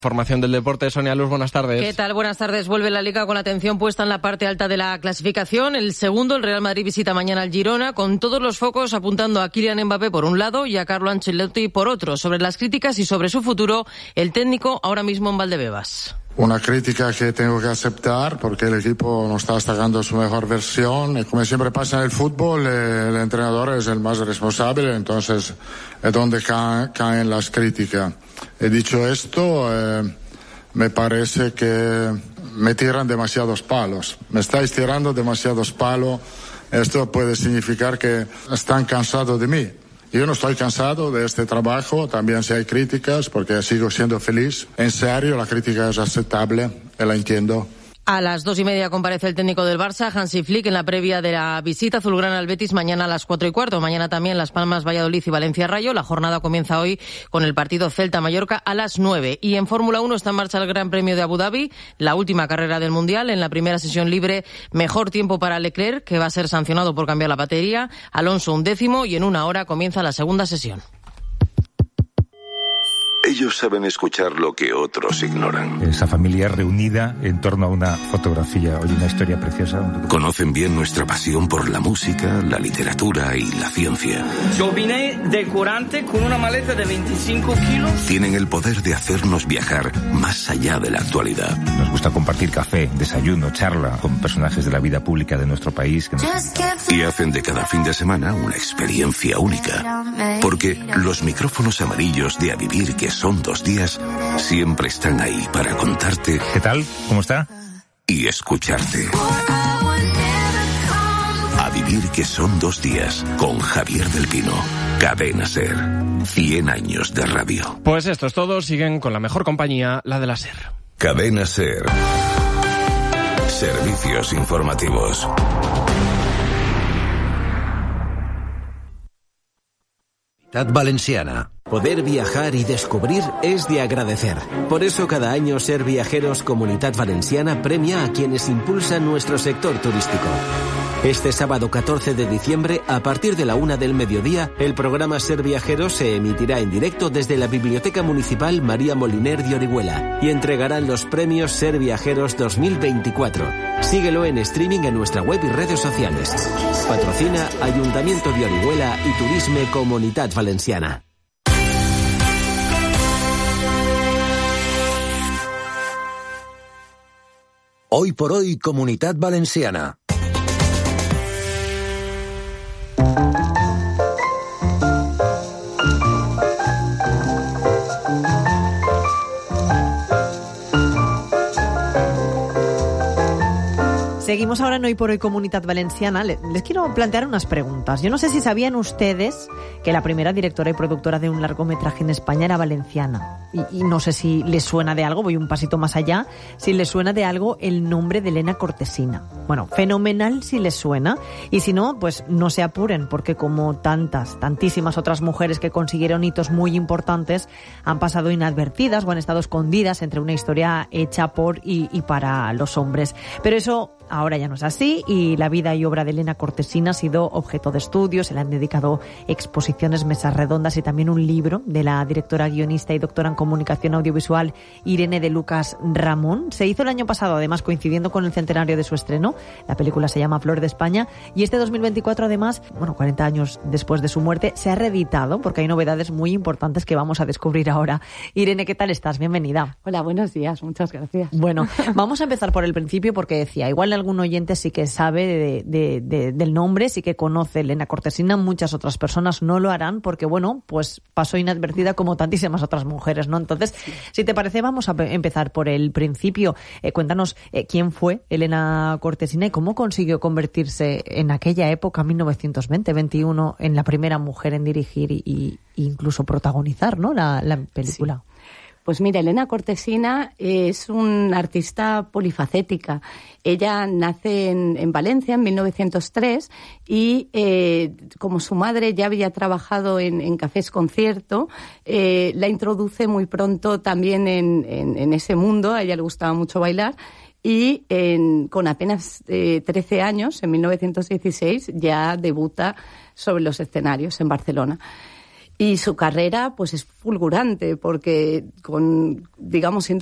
Formación del deporte, Sonia Luz, buenas tardes. ¿Qué tal? Buenas tardes. Vuelve la Liga con la atención puesta en la parte alta de la clasificación. El segundo, el Real Madrid, visita mañana al Girona, con todos los focos apuntando a Kylian Mbappé por un lado y a Carlo Ancelotti por otro. Sobre las críticas y sobre su futuro, el técnico ahora mismo en Valdebebas. Una crítica que tengo que aceptar porque el equipo no está sacando su mejor versión y como siempre pasa en el fútbol, el entrenador es el más responsable, entonces es donde caen las críticas. He dicho esto, me parece que me tiran demasiados palos, me estáis tirando demasiados palos, esto puede significar que están cansados de mí. Yo no estoy cansado de este trabajo, también si hay críticas, porque sigo siendo feliz. En serio, la crítica es aceptable, la entiendo. A las 2:30 comparece el técnico del Barça, Hansi Flick, en la previa de la visita azulgrana al Betis mañana a las 4:15. Mañana también Las Palmas, Valladolid y Valencia Rayo. La jornada comienza hoy con el partido Celta-Mallorca a las 9. Y en Fórmula 1 está en marcha el Gran Premio de Abu Dhabi, la última carrera del Mundial. En la primera sesión libre, mejor tiempo para Leclerc, que va a ser sancionado por cambiar la batería. Alonso 11º y en 1 hora comienza la segunda sesión. Ellos saben escuchar lo que otros ignoran. Esa familia reunida en torno a una fotografía. Oye, una historia preciosa. Conocen bien nuestra pasión por la música, la literatura y la ciencia. Yo vine de Corante con una maleta de 25 kilos. Tienen el poder de hacernos viajar más allá de la actualidad. Nos gusta compartir café, desayuno, charla con personajes de la vida pública de nuestro país. Y hacen de cada fin de semana una experiencia única. Porque los micrófonos amarillos de A Vivir que son 2 días siempre están ahí para contarte. ¿Qué tal? ¿Cómo está? Y escucharte. A Vivir que son 2 días con Javier del Pino. Cadena SER. 100 años de radio. Pues esto es todo. Siguen con la mejor compañía, la de la SER. Cadena SER. Servicios informativos. Comunidad Valenciana. Poder viajar y descubrir es de agradecer. Por eso cada año Ser Viajeros Comunitat Valenciana premia a quienes impulsan nuestro sector turístico. Este sábado 14 de diciembre, a partir de la 1 del mediodía, el programa Ser Viajeros se emitirá en directo desde la Biblioteca Municipal María Moliner de Orihuela y entregarán los premios Ser Viajeros 2024. Síguelo en streaming en nuestra web y redes sociales. Patrocina Ayuntamiento de Orihuela y Turisme Comunitat Valenciana. Hoy por hoy, Comunidad Valenciana. Seguimos ahora en Hoy por Hoy Comunidad Valenciana. Les quiero plantear unas preguntas. Yo no sé si sabían ustedes que la primera directora y productora de un largometraje en España era valenciana. Y no sé si les suena de algo, voy un pasito más allá, si les suena de algo el nombre de Elena Cortesina. Bueno, fenomenal si les suena. Y si no, pues no se apuren, porque como tantísimas otras mujeres que consiguieron hitos muy importantes, han pasado inadvertidas o han estado escondidas entre una historia hecha por y para los hombres. Pero eso ahora ya no es así y la vida y obra de Elena Cortesina ha sido objeto de estudios, se le han dedicado exposiciones, mesas redondas y también un libro de la directora, guionista y doctora en comunicación audiovisual Irene de Lucas Ramón. Se hizo el año pasado, además coincidiendo con el centenario de su estreno. La película se llama Flor de España y este 2024 además, 40 años después de su muerte, se ha reeditado porque hay novedades muy importantes que vamos a descubrir ahora. Irene, ¿qué tal estás? Bienvenida. Hola, buenos días, muchas gracias. Bueno, vamos a empezar por el principio porque decía, igual algún oyente sí que sabe del nombre, sí que conoce Elena Cortesina, muchas otras personas no lo harán porque, pues pasó inadvertida como tantísimas otras mujeres, ¿no? Entonces, si te parece, vamos a empezar por el principio. Cuéntanos quién fue Elena Cortesina y cómo consiguió convertirse en aquella época, 1920-21, en la primera mujer en dirigir y incluso protagonizar, ¿no?, la película. Sí. Pues mira, Elena Cortesina es una artista polifacética. Ella nace en Valencia en 1903 y como su madre ya había trabajado en cafés concierto, la introduce muy pronto también en ese mundo. A ella le gustaba mucho bailar y con apenas 13 años, en 1916, ya debuta sobre los escenarios en Barcelona. Y su carrera pues es fulgurante porque siendo